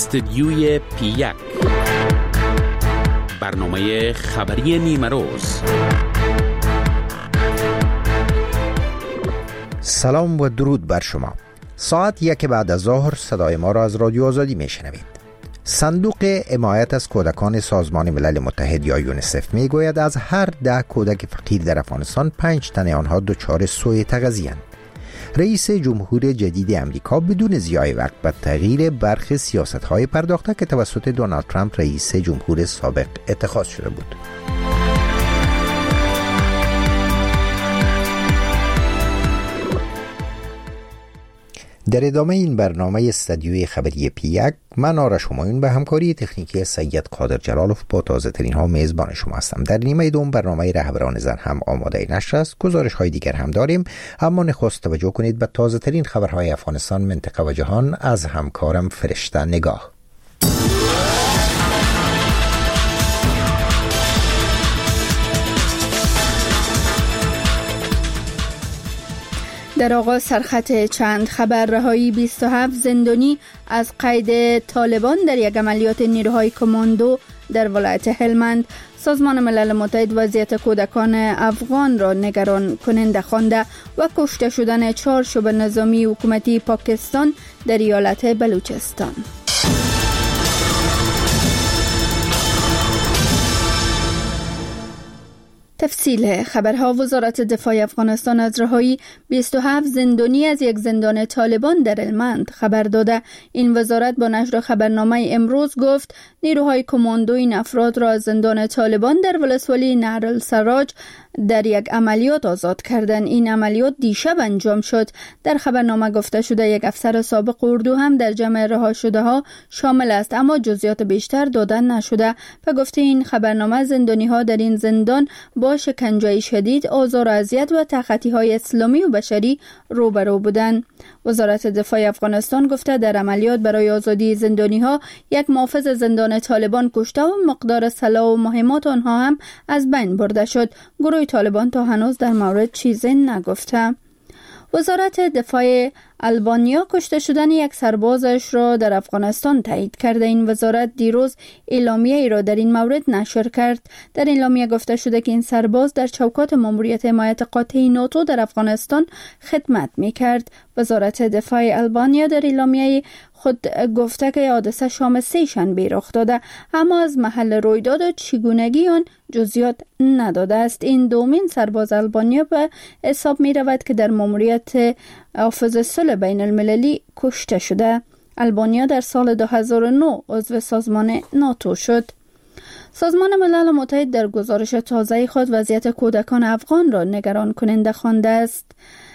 استدیوی پی1 برنامه خبری نیمه روز. سلام و درود بر شما. ساعت 1 بعد از ظهر صدای ما را از رادیو آزادی میشنوید. صندوق حمایت از کودکان سازمان ملل متحد یا یونیسف میگوید از هر 10 کودک فقیر در افغانستان 5 تن آنها دچار سوء تغذیه اند. رئیس جمهور جدید امریکا بدون ضیاع وقت به تغییر برخی سیاست‌های پرداخته که توسط دونالد ترامپ رئیس جمهور سابق اتخاذ شده بود. در ادامه این برنامه استدیوی خبری پی1 من آرش همایون به همکاری تکنیکی سید قادر جلالوف با تازه ترین ها میزبان شما هستم. در نیمه دوم برنامه رهبران زن هم آماده نشر است. گزارش های دیگر هم داریم، اما نخست توجه کنید به تازه ترین خبرهای افغانستان، منطقه و جهان از همکارم فرشته نگاه. در آغاز سرخط چند خبر: رهایی 27 زندانی از قید طالبان در یک عملیات نیروهای کماندو در ولایت هلمند. سازمان ملل متحد وضعیت کودکان افغان را نگران کننده خوانده و کشته شدن 4 شعبه نظامی حکومتی پاکستان در ایالت بلوچستان. تفصیل خبرها: وزارت دفاع افغانستان از رهایی 27 زندانی از یک زندان طالبان در هلمند خبر داده. این وزارت با نشر خبرنامه امروز گفت نیروهای کماندو این افراد را از زندان طالبان در ولسوالی نهرالسراج در یک عملیات آزاد کردند. این عملیات دیشب انجام شد. در خبرنامه گفته شده یک افسر سابق اردو هم در جمع رها شده ها شامل است، اما جزئیات بیشتر داده نشده. به گفته این خبرنامه زندانی ها در این زندان با شکنجه شدید، آزار و اذیت و تخطی های اسلامی و بشری روبرو بودند. وزارت دفاع افغانستان گفته در عملیات برای آزادی زندانی ها یک محافظ زندان طالبان کشته و مقدار سلاح و مهمات آنها هم از بین برده شد. گروه طالبان تا هنوز در مورد چیزی نگفته. وزارت دفاع آلبانیا کشته شدن یک سربازش را در افغانستان تایید کرده. این وزارت دیروز اعلامیه ای را در این مورد نشر کرد. در اعلامیه گفته شده که این سرباز در چوکات ماموریت حمایت قاطع ناتو در افغانستان خدمت می‌کرد. وزارت دفاع آلبانیا در اعلامیه خود گفته که حادثه شام 3 شنبه رخ داده، اما از محل رویداد و چگونگی آن جزئیات نداده است. این دومین سرباز آلبانیا به حساب می رود که در ماموریت حافظ صلح بین المللی کشته شده. آلبانیا در سال 2009 عضو سازمان ناتو شد. سازمان ملل متحد در گزارش تازه خود وضعیت کودکان افغان را نگران کننده خوانده است.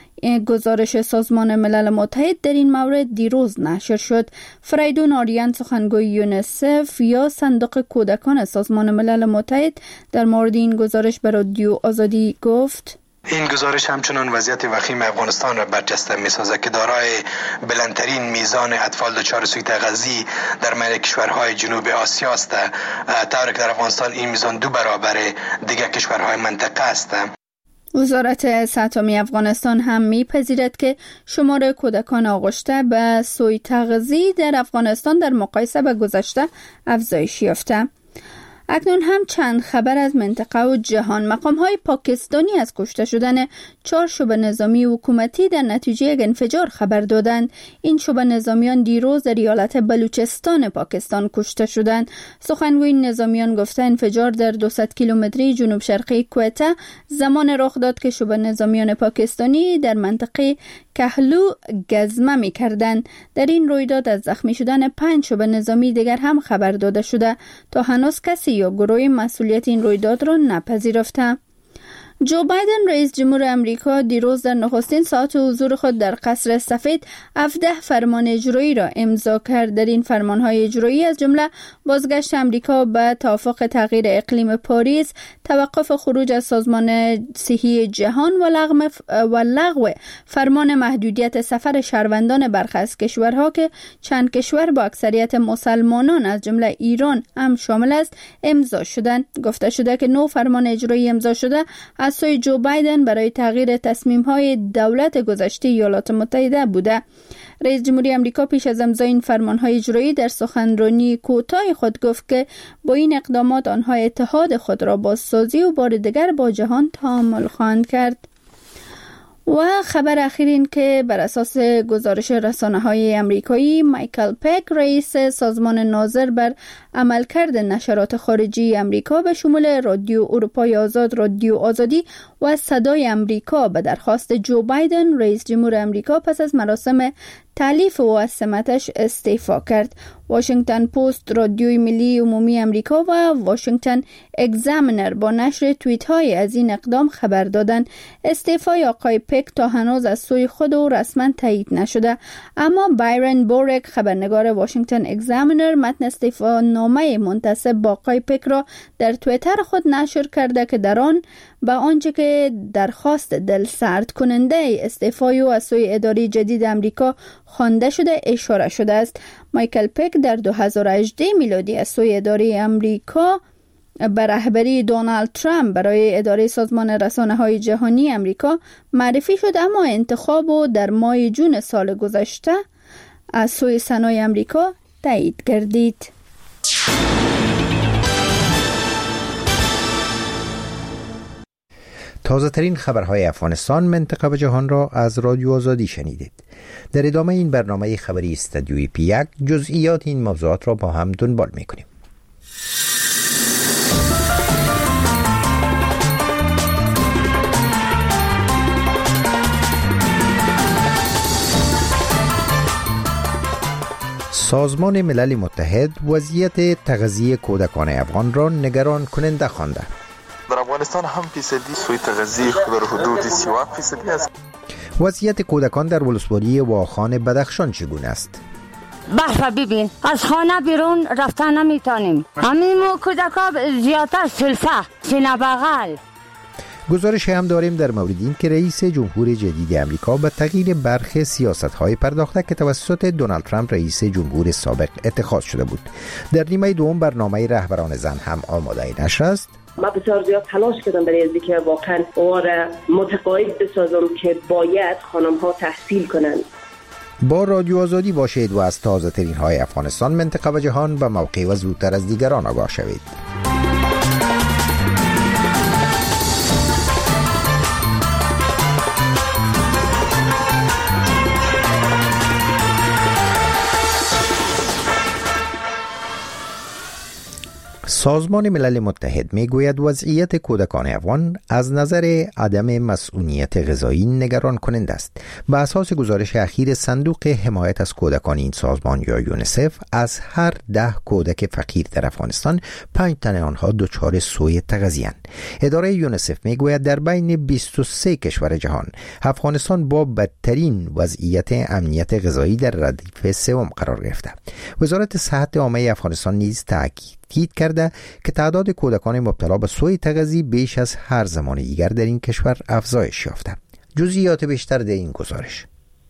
گزارش سازمان ملل متحد در این مورد دیروز نشر شد. فریدون آریان، سخنگوی یونیسف یا صندوق کودکان سازمان ملل متحد، در مورد این گزارش به رادیو آزادی گفت: این گزارش همچنان وضعیت وخیم افغانستان را برجسته می‌سازد که دارای بلندترین میزان اطفال دچار سوء تغذیه در میان کشورهای جنوب آسیا است، طوری که در افغانستان این میزان 2 برابر دیگر کشورهای منطقه است. وزارت صحت عامه افغانستان هم می‌پذیرد که شمار کودکان آغشته به سوء تغذیه در افغانستان در مقایسه با گذشته افزایش یافته. اکنون هم چند خبر از منطقه و جهان. مقام‌های پاکستانی از کشته شدن 4 شعبه نظامی حکومتی در نتیجه یک انفجار خبر دادند. این شعبه نظامیان دیروز در ایالت بلوچستان پاکستان کشته شدند. سخنگوی نظامیان گفته انفجار در 200 کیلومتری جنوب شرقی کوئته زمان رخ داد که شعبه نظامیان پاکستانی در منطقه کهلو گزمه می‌کردند. در این رویداد از زخمی شدن 5 شعبه نظامی دیگر هم خبر داده شده. تا هنوز کسی یا گروهی مسئولیت این رویداد را نپذیرفته. جو بایدن رئیس جمهور امریکا دیروز در نخستین ساعت حضور خود در قصر سفید 17 فرمان اجرایی را امضا کرد. در این فرمانهای اجرایی از جمله بازگشت امریکا به توافق تغییر اقلیم پاریس، توقف خروج از سازمان صحی جهان و لغو فرمان محدودیت سفر شهروندان برخی از کشورها که چند کشور با اکثریت مسلمانان از جمله ایران هم شامل است امضا شدند. گفته شده که 9 فرمان اجرایی امضا شده از سوی جو بایدن برای تغییر تصمیم‌های دولت گذشته ایالات متحده بوده. رئیس جمهوری آمریکا پیش از امضای این فرمان‌های اجرایی در سخنرانی کوتاه خود گفت که با این اقدامات آنها اتحاد خود را بازسازی و بار دیگر با جهان تعامل خواهند کرد. و خبر اخیر این که بر اساس گزارش رسانه‌های آمریکایی، مایکل پک رئیس سازمان ناظر بر عملکرد نشرات خارجی آمریکا به شمول رادیو اروپای آزاد، رادیو آزادی و صدای آمریکا به درخواست جو بایدن رئیس جمهور آمریکا پس از مراسم تعلیف او از سمتش استعفا کرد. واشنگتن پست، رادیوی ملی عمومی آمریکا و واشنگتن اگزامینر با نشر توییت های از این اقدام خبر دادند. استعفای آقای پک تا هنوز از سوی خود او رسما تایید نشده، اما بایرن بورک خبرنگار واشنگتن اگزامینر متن استعفا نامه منتسب با آقای پک را در توییتر خود نشر کرده که در آن به آنچه که درخواست دلسرد کننده استعفای او از سوی اداره جدید آمریکا خوانده شده اشاره شده است. مایکل پک در 2018 میلادی از سوی اداره آمریکا به رهبری دونالد ترامپ برای اداره سازمان رسانه‌های جهانی آمریکا معرفی شد، اما انتخاب او در ماه جون سال گذشته از سوی سنای آمریکا تایید گردید. تازه ترین خبرهای افغانستان، منطقه و جهان را از رادیو آزادی شنیدید. در ادامه این برنامه خبری استودیوی پی1 جزئیات این موضوعات را با هم دنبال می‌کنیم. سازمان ملل متحد وضعیت تغذیه کودکان افغان را نگران کننده خوانده. در افغانستان هم فیصدی سوی تغذیه در حدود 31% است. وضعیت کودکان در ولسوالی واخان بدخشان چگونه است؟ بحث ببین، از خانه بیرون رفتن نمیتونیم. همین کودکا زیادتر سینه بغل. گزارش هم داریم در مورد این که رئیس جمهور جدید آمریکا به تغییر برخی سیاست‌های پرداخته که توسط دونالد ترامپ رئیس جمهور سابق اتخاذ شده بود. در نیمه دوم برنامه رهبران زن هم آماده نشر است. ما بسیار زیاد تلاش کردم برای از اینکه واقعا اواره متقاعد بسازم که باید خانم‌ها تحصیل کنند. با رادیو آزادی باشید و از تازه ترین های افغانستان، منطقه و جهان به موقع و زودتر از دیگران آگاه شوید. سازمان ملل متحد میگوید وضعیت کودکان افغان از نظر عدم مسئولیت غذایی نگران کننده است. به اساس گزارش اخیر صندوق حمایت از کودکان این سازمان یا یونیسف، از هر 10 کودک فقیر در افغانستان 5 تن آنها دچار سوء تغذیه‌اند. اداره یونیسف میگوید در بین 23 کشور جهان افغانستان با بدترین وضعیت امنیت غذایی در ردیف سوم قرار گرفته. وزارت صحت عامه افغانستان نیز تأکید کرده که تعداد کودکان مبتلا به سوء تغذیه بیش از هر زمان دیگر در این کشور افزایش یافته. جزئیات بیشتر در این گزارش.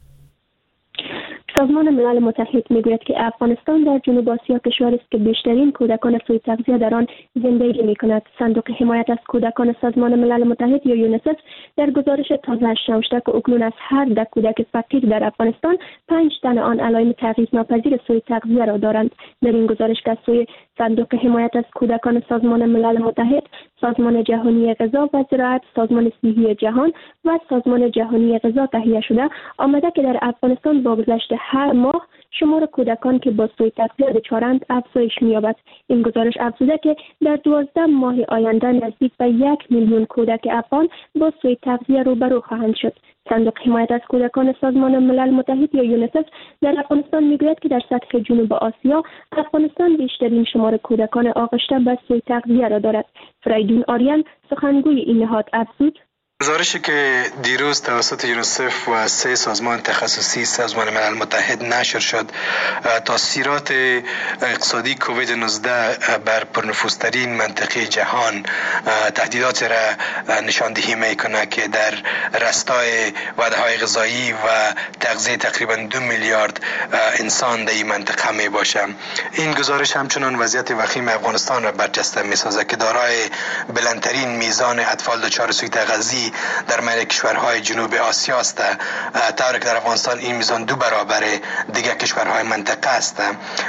سازمان ملل متحد میگوید که افغانستان در جنوب آسیا کشوری است که بیشترین کودکان سوء تغذیه در آن زندگی می‌کند. صندوق حمایت از کودکان سازمان ملل متحد یا یونیسف در گزارش تازه‌اش نوشته که اکنون از هر 10 کودک فقیر در افغانستان 5 تن آن علائم تغییرناپذیر سوء تغذیه را دارند. در این گزارش که از سوی صندوق حمایت از کودکان سازمان ملل متحد، سازمان جهانی غذا و زراعت، سازمان صحی جهان و سازمان جهانی غذا تهیه شده، آمده که در افغانستان با گذشت هر ماه شمار کودکان که با سوء تغذیه دچارند افزایش می‌یابد. این گزارش افزوده که در 12 ماه آینده نزدیک به 1 میلیون کودک افغان با سوء تغذیه روبرو خواهند شد. صندوق حمایت از کودکان سازمان ملل متحد یا یونیسف در افغانستان میگوید که در سطح جنوب آسیا افغانستان بیشترین شمار کودکان آغشته به سوء تغذیه را دارد. فریدون آریان سخنگوی این نهاد افزود: گزارشی که دیروز توسط یونیسف و 3 سازمان تخصصی سازمان ملل متحد نشر شد، تاثیرات اقتصادی کووید 19 بر پرنفوذترین منطقه جهان تهدیدات را نشاندهی میکنه که در راستای وعده‌های غذایی و تغذیه تقریبا 2 میلیارد انسان در این منطقه می باشه. این گزارش همچنان وضعیت وخیم افغانستان را برجسته می سازه که دارای بلندترین میزان اطفال دچار سوء تغذیه در میان کشورهای جنوب آسیا است، طوری که در افغانستان این میزان 2 برابر دیگر کشورهای منطقه است.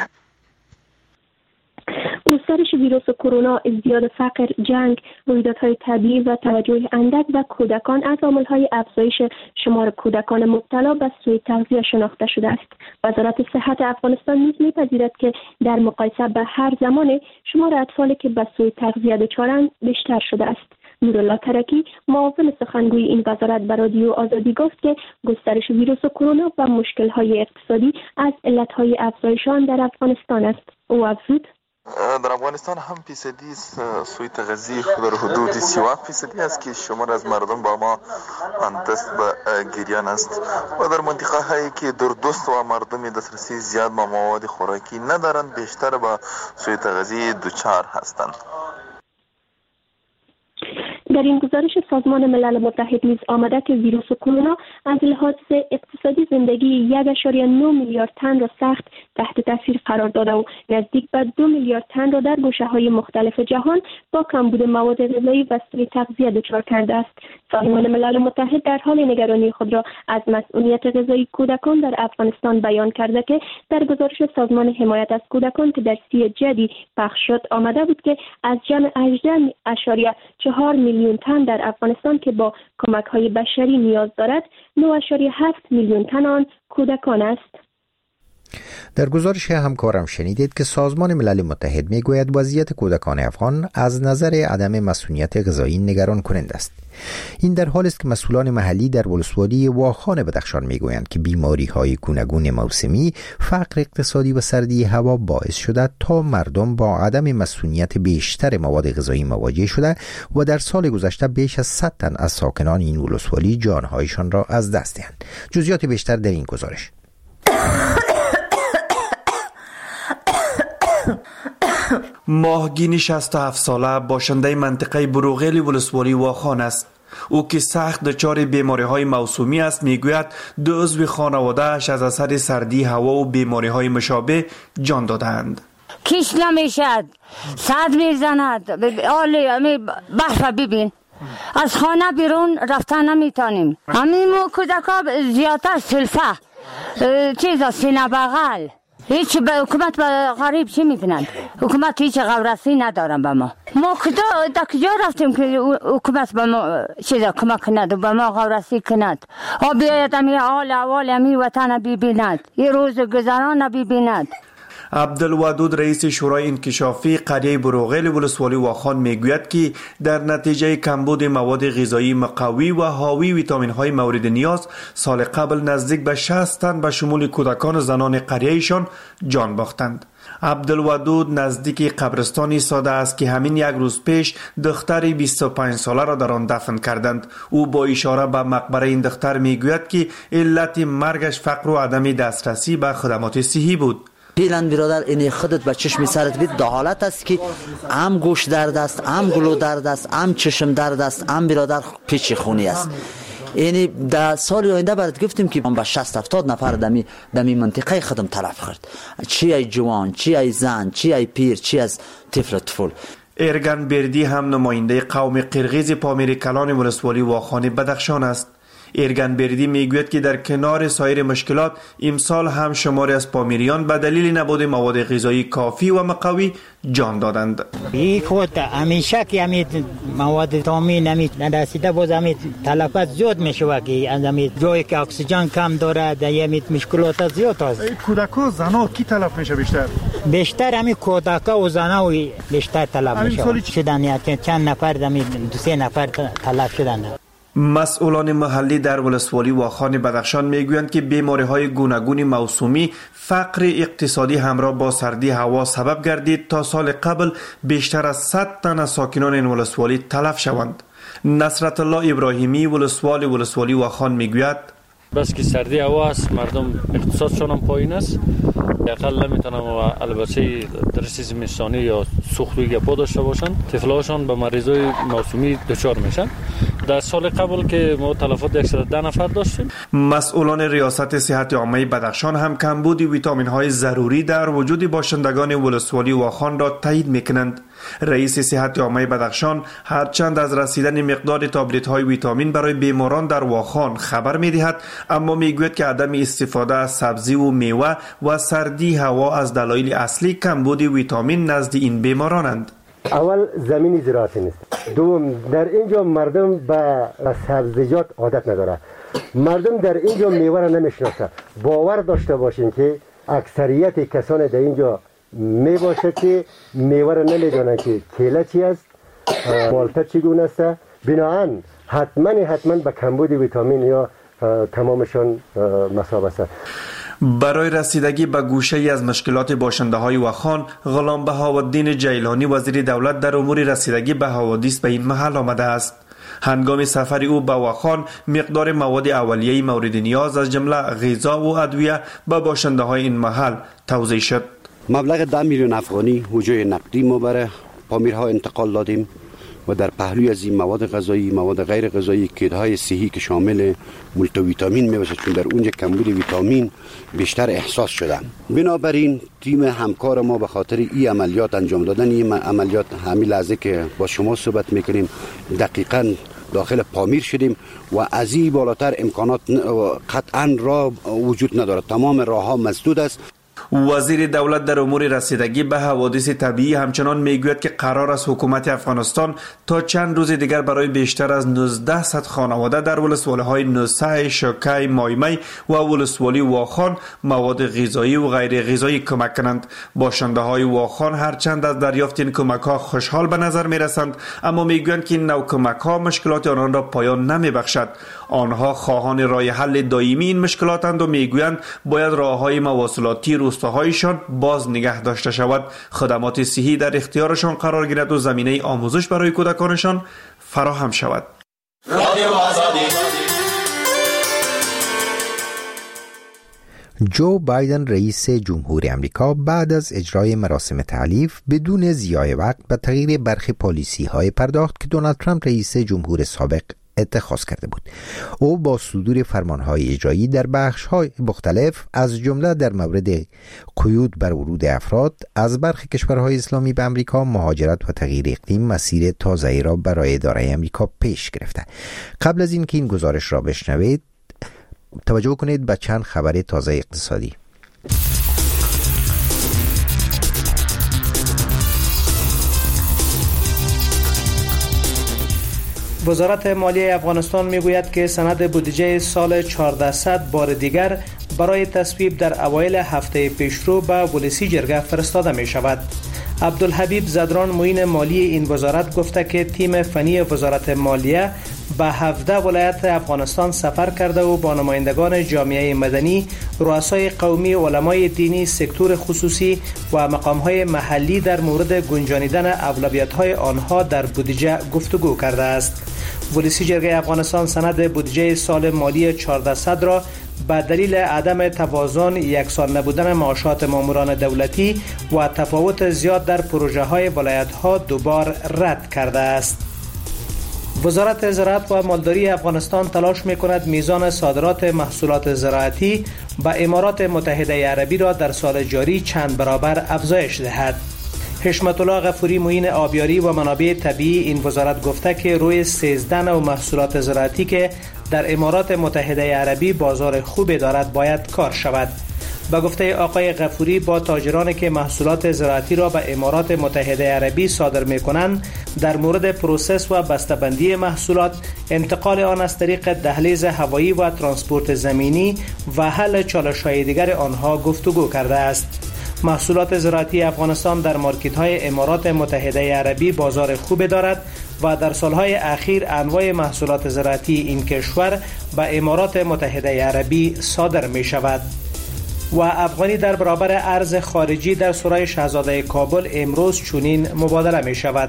گسترش ویروس کرونا، ازدیاد فقر، جنگ، رویدادهای طبیعی و توجه اندک به کودکان از عامل‌های افزایش شمار کودکان مبتلا به سوء تغذیه شناخته شده است. وزارت صحت افغانستان نیز می‌پذیرد که در مقایسه به هر زمان شمار اطفالی که به سوء تغذیه دچارند بیشتر شده است. نورالله ترکی، معاون سخنگوی این وزارت به رادیو آزادی گفت که گسترش ویروس کرونا و مشکل‌های اقتصادی از علت‌های افزایش آن در افغانستان است. او افزود: در افغانستان هم فیصدی سوء تغذیه در حدود 37% است که شمار از مردم با ما دست به گریان است و در منطقه هایی که دوردست و مردم دسترسی زیاد به مواد خوراکی ندارند بیشتر به سوء تغذیه دچار هستند. در این گزارش سازمان ملل متحد نیز آمده که ویروس کرونا از لحاظ اقتصادی زندگی 1.9 میلیارد تن را سخت تحت تاثیر قرار داده و نزدیک به 2 میلیارد تن را در گوشه‌های مختلف جهان با کمبود مواد غذایی و سوء تغذیه دچار کرده است. سازمان ملل متحد در حال نگرانی خود را از مسئولیت غذایی کودکان در افغانستان بیان کرده که در گزارش سازمان حمایت از کودکان که در 30 جدی پخش شد آمده بود که از جمع 18.4 میلیون تن در افغانستان که با کمک‌های بشری نیاز دارد، 9.7 میلیون تن آن کودکان است. در گزارش همکارم شنیدید که سازمان ملل متحد میگوید وضعیت کودکان افغان از نظر عدم مسئولیت غذایی نگران کننده است. این در حالی است که مسئولان محلی در ولسوالی واخان بدخشان میگویند که بیماری‌های گوناگون موسمی، فقر اقتصادی و سردی هوا باعث شده تا مردم با عدم مسئولیت بیشتر مواد غذایی مواجه شده و در سال گذشته بیش از 100 تن از ساکنان این ولسوالی جانهایشان را از دست دهند. جزئیات بیشتر در این گزارش. ماهگین 67 ساله باشنده منطقه بروغیل ولسوالی واخان است. او که سخت دچار بیماری‌های موسمی است میگوید 2 عضو خانواده‌اش از اثر سردی هوا و بیماری‌های مشابه جان دادند. کیش نمیشد، صد میزند، آلی برف ببین، از خانه بیرون رفتن نمیتونیم. همین کودکا زیادتر سلفه چیزا سینه بغل، هیچ به حکومت به غریب چی میکنند؟ حکومت هیچ غورسی ندارن به ما کجا رفتیم که حکومت به ما چیزا کمک کند و به ما غورسی کند. بیاید همی حال احوال همی وطن ببیند، یه روز گذران ببیند. عبدالودود رئیس شورای انکشافی قریه بروغیل ولسوالی واخان میگوید که در نتیجه کمبود مواد غذایی مقوی و حاوی ویتامین‌های مورد نیاز سال قبل نزدیک به 60 تن به شمول کودکان و زنان قریهشان جان باختند. عبدالودود نزدیک قبرستانی ساده است که همین 1 روز پیش دختری 25 ساله را در آن دفن کردند. او با اشاره به مقبره این دختر میگوید که علت مرگش فقر و عدم دسترسی به خدمات صحی بود. پیلن برادر این خودت به چشم سرت بید ده حالت است که هم گوش درد است، هم گلو درد است، هم چشم درد است، هم برادر پیچ خونی است. یعنی در سال آینده برات گفتیم که با 60-70 نفر دمی منطقه خودم تلف کرد، چی ای جوان، چی ای زن، چی ای پیر، چی از طفل طفل. ارگن بردی هم نماینده قوم قرغیز پامیر کلان ولسوالی واخان بدخشان است. ارگن بردی میگوید که در کنار سایر مشکلات امسال هم شماری از پامیریان به دلیل نبود مواد غذایی کافی و مقوی جان دادند. این خود همیشه که همین مواد تامین نداشته باز همین تلفات زیاد میشه که از همین جایی که اکسیژن کم داره در همین مشکلات زیاد است. کودکا زنا کی تلف میشه بیشتر همین کودکا و زنا بیشتر تلف میشه شدن، یعنی چند نفر همین 2-3 نفر تلف شدن. مسئولان محلی در ولسوالی واخان بدخشان میگویند که بیماری‌های گوناگون موسمی، فقر اقتصادی همراه با سردی هوا سبب گردید تا سال قبل بیشتر از 100 تن از ساکنان این ولسوالی تلف شوند. نصرت الله ابراهیمی ولسوالی واخان میگوید بس که سردی هوا است، مردم اقتصادشان هم پایین است، اقل نمیتونن البته درس زمستانی یا سوختوی گپا داشته باشن، طفلاشان به مریضای موسمی دچار میشن. در سال قبل که ما تلفات 110 نفر داشتیم. مسئولان ریاست صحت عامه بدخشان هم کمبود ویتامین های ضروری در وجود باشندگان ولسوالی واخان را تایید میکنند. رئیس صحت عامه بدخشان هرچند از رسیدن مقدار تابلت های ویتامین برای بیماران در واخان خبر میدهد، اما میگوید که عدم استفاده از سبزی و میوه و سردی هوا از دلایل اصلی کمبود ویتامین نزد این بیمارانند. اول زمین زراعتی نیست، دوم در اینجا مردم به سبزیجات عادت نداره، مردم در اینجا میوه را نمیشناسه. باور داشته باشین که اکثریت کسان در اینجا می باشه که میوه را نمیدونن که کیله چی است، مالتا چگونه است. بنابراین حتما به کمبود ویتامین یا تمامشان مصاب است. برای رسیدگی به گوشه ای از مشکلات باشنده های واخان، غلام بهاءالدین جیلانی وزیر دولت در امور رسیدگی به حوادث به این محل آمده است. هنگام سفر او به واخان مقدار مواد اولیه مورد نیاز از جمله غذا و ادویه به باشنده های این محل توزیع شد. مبلغ 10 میلیون افغانی وجوه نقدی ما برای پامیرها انتقال دادیم و در پهلوی از این مواد غذایی، مواد غیر غذایی، کدهای صحی که شامل مولتی ویتامین میباشد، چون در اونجا کمبود ویتامین بیشتر احساس شده. بنابراین تیم همکار ما به خاطر این عملیات انجام دادن، این عملیات همین لحظه که با شما صحبت میکنیم دقیقاً داخل پامیر شدیم و از این بالاتر امکانات قطعاً راه وجود ندارد. تمام راه ها مسدود است. وزیر دولت در امور رسیدگی به حوادث طبیعی همچنان میگوید که قرار است حکومت افغانستان تا چند روز دیگر برای بیشتر از 1900 خانواده در ولسوالی‌های نوسه، شوکی، مایمی و ولسوالی واخان مواد غذایی و غیر غذایی کمک کنند. باشنده‌های واخان هرچند از دریافت این کمک‌ها خوشحال به نظر می‌رسند، اما میگویند که این نوع کمک‌ها مشکلات آنان را پایان نمی‌بخشد. آنها خواهان راه حل دائمی این مشکلاتند و میگویند باید راه‌های مواصلاتی روستاهایشان باز نگه داشته شود، خدمات صحی در اختیارشان قرار گیرد و زمینه آموزش برای کودکانشان فراهم شود. جو بایدن رئیس جمهور امریکا بعد از اجرای مراسم تعلیف بدون ضیاع وقت به تغییر برخی پالیسی‌های پرداخت که دونالد ترامپ رئیس جمهور سابق اتخاذ کرده بود. او با صدور فرمانهای اجرایی در بخش‌های مختلف از جمله در مورد قیود بر ورود افراد از برخی کشورهای اسلامی به امریکا، مهاجرت و تغییر اقلیم مسیر تازه‌ای را برای اداره امریکا پیش گرفته. قبل از اینکه این گزارش را بشنوید توجه کنید به چند خبر تازه اقتصادی. وزارت مالیه افغانستان میگوید که سند بودجه سال 1400 بار دیگر برای تصویب در اوایل هفته پیشرو به ولسی جرگه فرستاده می شود. عبدالحبیب زدران معین مالی این وزارت گفته که تیم فنی وزارت مالیه به 17 ولایت افغانستان سفر کرده و با نمایندگان جامعه مدنی، رؤسای قومی، علمای دینی، سکتور خصوصی و مقام‌های محلی در مورد گنجانیدن اولویت‌های آنها در بودجه گفتگو کرده است. ولسی جرگه افغانستان سند بودجه سال مالی 1400 را به دلیل عدم توازن، یکسان نبودن معاشات ماموران دولتی و تفاوت زیاد در پروژه‌های ولایت‌ها دوبار رد کرده است. وزارت زراعت و مالداری افغانستان تلاش می‌کند میزان صادرات محصولات زراعتی به امارات متحده عربی را در سال جاری چند برابر افزایش دهد. حشمت الله غفوری معین آبیاری و منابع طبیعی این وزارت گفته که روی 13 نوع محصولات زراعتی که در امارات متحده عربی بازار خوبی دارد باید کار شود. به گفته آقای غفوری با تاجرانی که محصولات زراعتی را به امارات متحده عربی صادر می‌کنند در مورد پروسس و بسته‌بندی محصولات، انتقال آن از طریق دهلیز هوایی و ترانسپورت زمینی و حل چالش‌های دیگر آنها گفتگو کرده است. محصولات زراعتی افغانستان در مارکت‌های امارات متحده عربی بازار خوبی دارد و در سالهای اخیر انواع محصولات زراعتی این کشور به امارات متحده عربی صادر می‌شود. و افغانی در برابر ارز خارجی در سرای شاهزاده کابل امروز چنین مبادله می شود.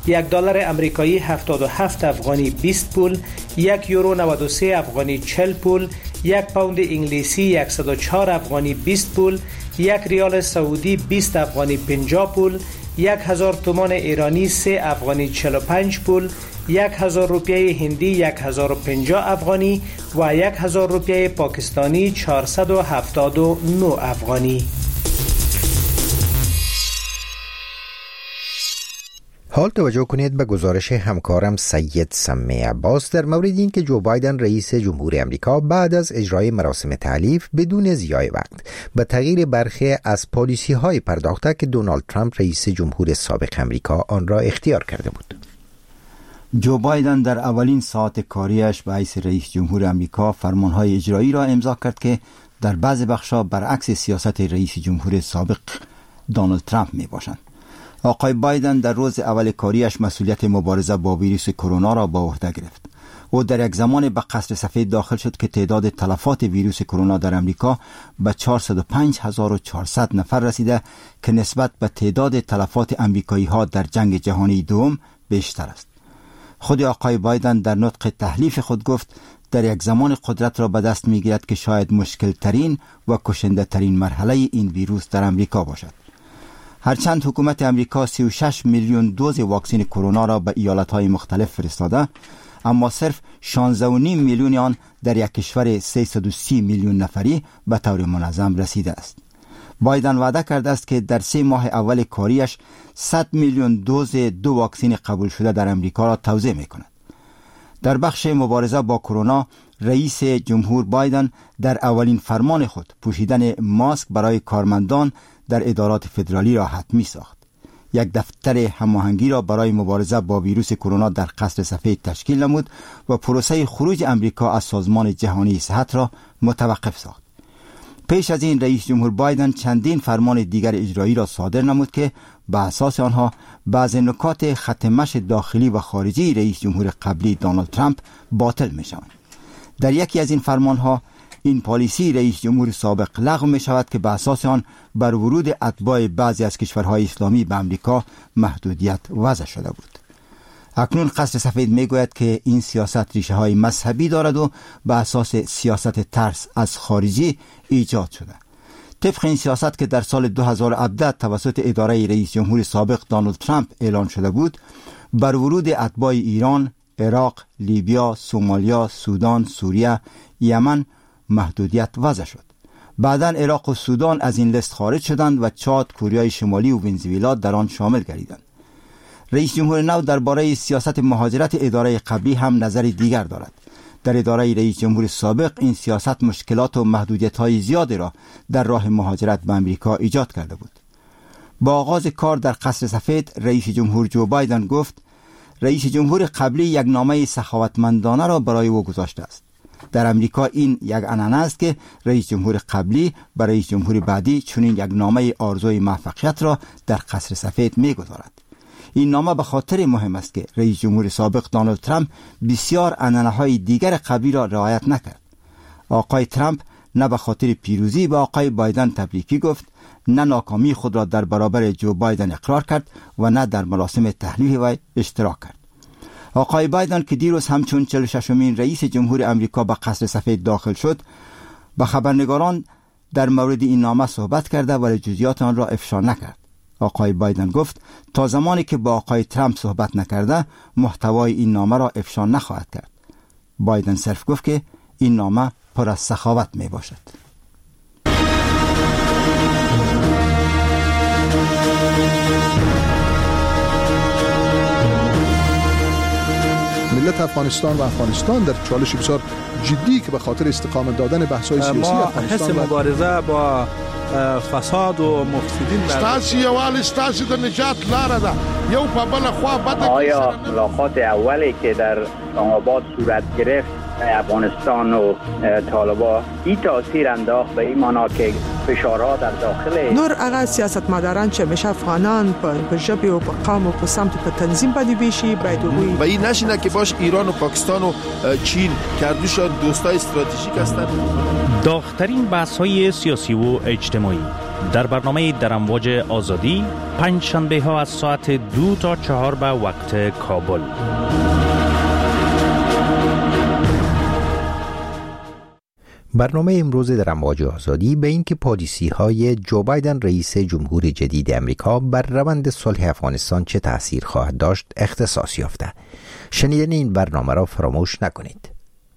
یک دلار امریکایی 77 افغانی 20 پول، یک یورو 93 افغانی 40 پول، یک پوند انگلیسی 104 افغانی 20 پول، یک ریال سعودی 20 افغانی 50 پول، 1000 تومان ایرانی 3 افغانی 45 پول، 1000 روپیه هندی 1050 افغانی و 1000 روپیه پاکستانی 479 افغانی. حال توجه کنید به گزارش همکارم سید سمی عباس در مورد این که جو بایدن رئیس جمهور امریکا بعد از اجرای مراسم تعلیف بدون ضیاع وقت به تغییر برخی از پالیسی های پرداخته که دونالد ترامپ رئیس جمهور سابق امریکا آن را اختیار کرده بود. جو بایدن در اولین ساعت کاریش به حیث رئیس جمهور امریکا فرمانهای اجرایی را امضا کرد که در بعض بخشا برعکس سیاست رئیس جمهور سابق دونالد ترامپ می باشند. آقای بایدن در روز اول کاریش مسئولیت مبارزه با ویروس کرونا را به عهده گرفت. او در یک زمان به قصر سفید داخل شد که تعداد تلفات ویروس کرونا در امریکا به 405,400 نفر رسیده که نسبت به تعداد تلفات امریکایی ها در جنگ جهانی دوم بیشتر است. خود آقای بایدن در نطق تحلیف خود گفت در یک زمان قدرت را به دست می گیرد که شاید مشکل ترین و کشنده ترین مرحله این ویروس در امریکا باشد. هرچند حکومت امریکا 36 میلیون دوز واکسن کرونا را به ایالت‌های مختلف فرستاده، اما صرف 16.5 میلیون آن در یک کشور 330 میلیون نفری به طور منظم رسیده است. بایدن وعده کرده است که در 3 ماه اول کاریش 100 میلیون دوز 2 واکسن قبول شده در امریکا را توزیع می‌کند. در بخش مبارزه با کرونا، رئیس جمهور بایدن در اولین فرمان خود پوشیدن ماسک برای کارمندان در ادارات فدرالی را حتمی ساخت. یک دفتر هماهنگی را برای مبارزه با ویروس کرونا در قصر سفید تشکیل نمود و پروسه خروج امریکا از سازمان جهانی صحت را متوقف ساخت. پیش از این رئیس جمهور بایدن چندین فرمان دیگر اجرایی را صادر نمود که به اساس آنها بعضی نکات خط مشی داخلی و خارجی رئیس جمهور قبلی دونالد ترامپ باطل می شوند. در یکی از این فرمانها این پالیسی رئیس جمهور سابق لغو می شود که به اساس آن بر ورود اتباع بعضی از کشورهای اسلامی به امریکا محدودیت وضع شده بود. اکنون قصر سفید می گوید که این سیاست ریشه های مذهبی دارد و به اساس سیاست ترس از خارجی ایجاد شده. طبق این سیاست که در سال 2017 توسط اداره رئیس جمهور سابق دونالد ترامپ اعلان شده بود، بر ورود اتباع ایران، عراق، لیبیا، سومالیا، سودان، سوریه، یمن محدودیت وضع شد. بعداً عراق و سودان از این لیست خارج شدند و چاد، کوریای شمالی و ونزوئلا در آن شامل گردیدند. رئیس جمهور نو درباره سیاست مهاجرت اداره قبلی هم نظر دیگر دارد. در اداره رئیس جمهور سابق این سیاست مشکلات و محدودیت‌های زیادی را در راه مهاجرت به امریکا ایجاد کرده بود. با آغاز کار در قصر سفید، رئیس جمهور جو بایدن گفت رئیس جمهور قبلی یک نامه سخاوتمندانه را برای او گذاشته است. در امریکا این یک عنعنه است که رئیس جمهور قبلی برای رئیس جمهور بعدی چنین یک نامه آرزوی موفقیت را در قصر سفید می‌گذارد. این نامه به خاطر مهم است که رئیس جمهور سابق دونالد ترامپ بسیار عنعنه‌های دیگر قبلی را رعایت نکرد. آقای ترامپ نه به خاطر پیروزی به آقای بایدن تبریکی گفت، نه ناکامی خود را در برابر جو بایدن اقرار کرد و نه در مراسم تحلیف وی اشتراک کرد. آقای بایدن که دیروز همچون 46مین رئیس جمهور امریکا به قصر سفید داخل شد، با خبرنگاران در مورد این نامه صحبت کرده ولی جزئیات آن را افشا نکرد. آقای بایدن گفت تا زمانی که با آقای ترامپ صحبت نکرده محتوای این نامه را افشا نخواهد کرد. بایدن صرف گفت که این نامه پر از سخاوت می باشد. ملت افغانستان و افغانستان در چالش بسیار جدی که به خاطر استقامت دادن بحث‌های سیاسی افغانستان حس مبارزه با فساد و مفسدین ستاسو یوال ستاسو د نجات لاره ده یو په بل خوا بده. آیا ملاقات اولی که در اسلام آباد صورت گرفت افغانستان و طالبان این تاثیر انداخت به این معنا که فشارها در داخل نور هغه سیاستمداران چې همیشه افغانان په ژبې او په قوم او په سمت په تنظیم باندې بیشي باید وګوري و این نشینه که باش ایران و پاکستان و چین کردوشان دوستای استراتژیک هستند. داغ‌ترین بحث‌های سیاسی و اجتماعی در برنامه در امواج آزادی پنج شنبه ها از ساعت 2 تا 4 به وقت کابل. برنامه امروز در امواج آزادی به این که پالیسی های جو بایدن رئیس جمهور جدید امریکا بر روند صلح افغانستان چه تأثیر خواهد داشت اختصاص یافته. شنیدن این برنامه را فراموش نکنید.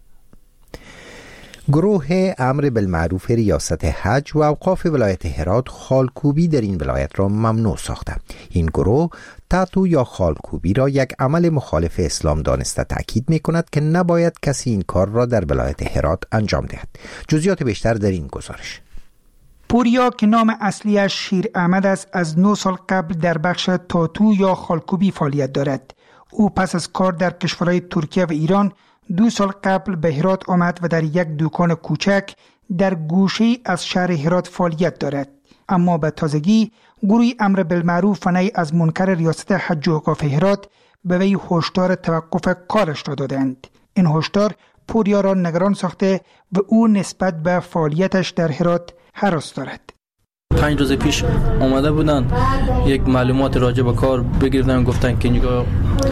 گروه امر بالمعروف ریاست حج و اوقاف ولایت هرات خالکوبی در این ولایت را ممنوع ساخته. این گروه تاتو یا خالکوبی را یک عمل مخالف اسلام دانسته تأکید می کند که نباید کسی این کار را در ولایت هرات انجام دهد. جزئیات بیشتر در این گزارش. پوریا که نام اصلیش شیر احمد است، از 9 سال قبل در بخش تاتو یا خالکوبی فعالیت دارد. او پس از کار در کشورهای ترکیه و ایران 2 سال قبل به هرات آمد و در یک دکان کوچک در گوشه از شهر هرات فعالیت دارد. اما به تازگی گروه امر بالمعروف و نهی از منکر ریاست حج و اوقاف هرات به وی هشدار توقف کارش را دادند. این هشدار پوریا را نگران ساخته و او نسبت به فعالیتش در هرات هراس دارد. 5 روز پیش آمده بودن یک معلومات راجع به کار بگیردن، گفتن که اینجا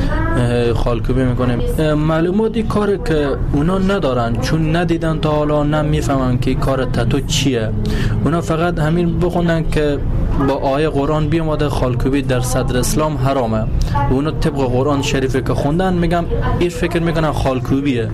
خالکوبی میکنیم. معلوماتی کار که اونا ندارن، چون ندیدن تا حالا، نمیفهمن که کار تاتو چیه. اونا فقط همین بخوندن که با آیه قرآن بیامده خالکوبی در صدر اسلام حرامه. اونا طبق قرآن شریفی که خوندن میگم این فکر میکنن خالکوبیه،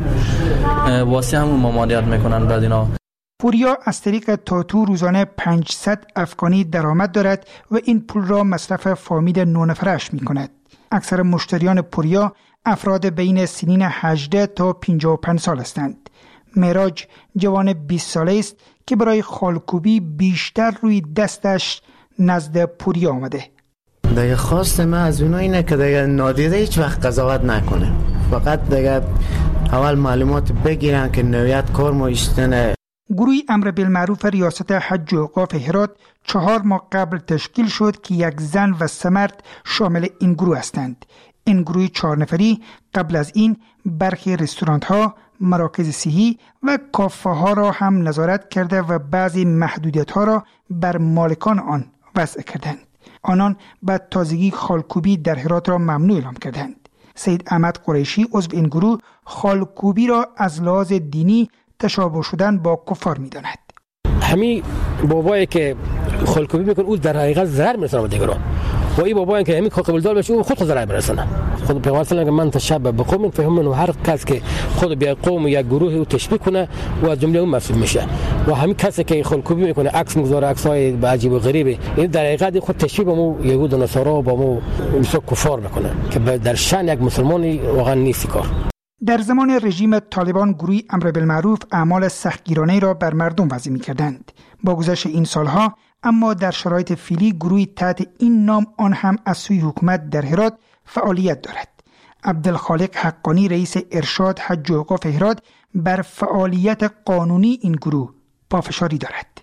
واسه همون ممانعت میکنن. بعد اینا پوریا از طریق تاتو روزانه 500 افغانی درآمد دارد و این پول را مصرف فامیل 9 نفرش می کند. اکثر مشتریان پوریا افراد بین سنین 18 تا 55 سال هستند. معراج جوان 20 ساله است که برای خالکوبی بیشتر روی دستش نزد پوریا آمده. دیگه خواست من از اونا اینه که دیگه نادیده هیچ وقت قضاوت نکنه، فقط دیگه اول معلومات بگیرن که نویت کار ما اشتنه. گروه امر بالمعروف ریاست حج و اوقاف هرات 4 ماه قبل تشکیل شد که یک زن و 3 مرد شامل این گروه هستند. این گروه 4 نفری قبل از این برخی رستوران ها، مراکز صحی و کافه ها را هم نظارت کرده و بعضی محدودیت ها را بر مالکان آن وضع کردند. آنان بعد تازگی خالکوبی در هرات را ممنوع اعلام کردند. سید احمد قریشی عضو این گروه خالکوبی را از لحاظ دینی تشابه شدن با کفار می‌داند. همین بابایی که خالکوبی میکنه او در حقیقت ضرر میرسونه به دیگران، و این بابایی که همین قابل دار بشه او خود ضرر میرسونه. خود پیغمبر صلی الله علیه و آله من تشبه بقوم فهم هر کس که خود بیا قوم یا گروه او تشبیه کنه و از جمله اون مسئول میشه. و همین کسی که خالکوبی میکنه عکس میذاره، عکسای عجیب و غریبه، این در حقیقت خود تشبیه با مو یهود و نصارا و با مو کفار میکنه که در شأن یک مسلمانی واقعا نیست کار. در زمان رژیم طالبان گروه امر بالمعروف اعمال سختگیرانه را بر مردم وضع می‌کردند. با گذشت این سالها اما در شرایط فعلی گروهی تحت این نام آن هم از سوی حکومت در هرات فعالیت دارد. عبدالخالق حقانی رئیس ارشاد حج و اوقاف هرات بر فعالیت قانونی این گروه پافشاری دارد.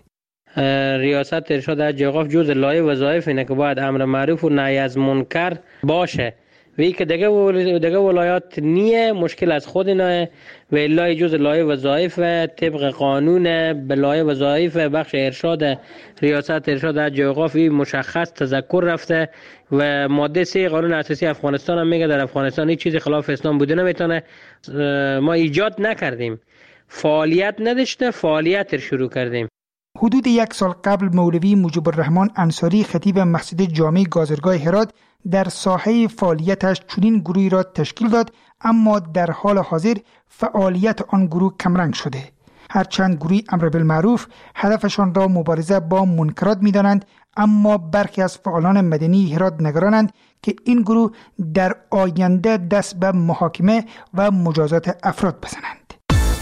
ریاست ارشاد حج و اوقاف جز لایحه وظایف اینه که باید امر معروف و نهی از منکر باشه. وی که دیگه ولایات نیه، مشکل از خود نه و الا جز لایحه وظایف طبق قانون به لایحه وظایف بخش ارشاد ریاست ارشاد حج و اوقاف مشخص تذکر رفته و ماده 3 قانون اساسی افغانستان هم میگه در افغانستان هیچ چیزی خلاف اسلام بوده نمیتونه. ما ایجاد نکردیم، فعالیت نداشته، فعالیت شروع کردیم. حدود 1 سال قبل مولوی مجیب الرحمن انصاری خطیب مسجد جامع گازرگاه هرات در ساحه فعالیتش چنین گروهی را تشکیل داد، اما در حال حاضر فعالیت آن گروه کمرنگ شده. هرچند گروه امر بالمعروف هدفشان را مبارزه با منکرات می‌دانند، اما برخی از فعالان مدنی هرات نگرانند که این گروه در آینده دست به محاکمه و مجازات افراد بزنند.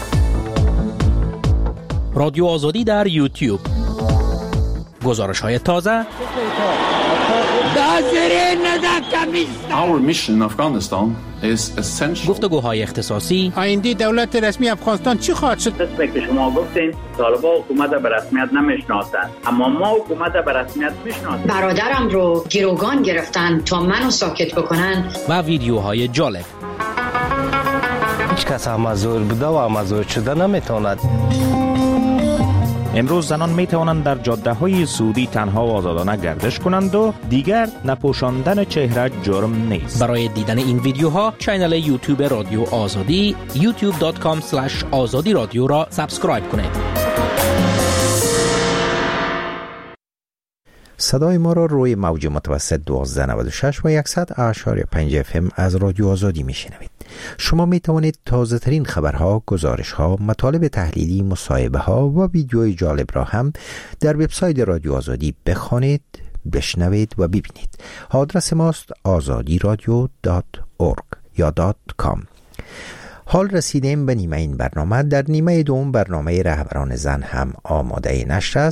رادیو آزادی در یوتیوب، گزارش‌های تازه، گفتگوهای اختصاصی. آینده دولت رسمی افغانستان چی خواهد شد؟ که شما گفتین طالبان حکومت به رسمیت نمیشناسند، اما ما حکومت به رسمیت میشناسیم. برادرم رو گروگان گرفتن تا منو ساکت بکنن. و ویدیوهای جالب. هیچ کس هم مزور بوده و مزور شده نمیتواند. امروز زنان می توانند در جاده های سعودی تنها و آزادانه گردش کنند و دیگر نپوشاندن چهره جرم نیست. برای دیدن این ویدیوها کانال یوتیوب رادیو آزادی youtube.com/azadi رادیو را سابسکرایب کنید. صدای ما را روی موج متوسط 1296 و 100.5 FM از رادیو آزادی میشنوید. شما می توانید تازه ترین خبرها، گزارشها، مطالب تحلیلی، مصاحبه ها و ویدیوهای جالب را هم در وبسایت رادیو آزادی بخوانید، بشنوید و ببینید. آدرس ماست azadiradio.org یا .com. حال رسیدیم به نیمه این برنامه. در نیمه دوم برنامه رهبران زن هم آماده نشر است.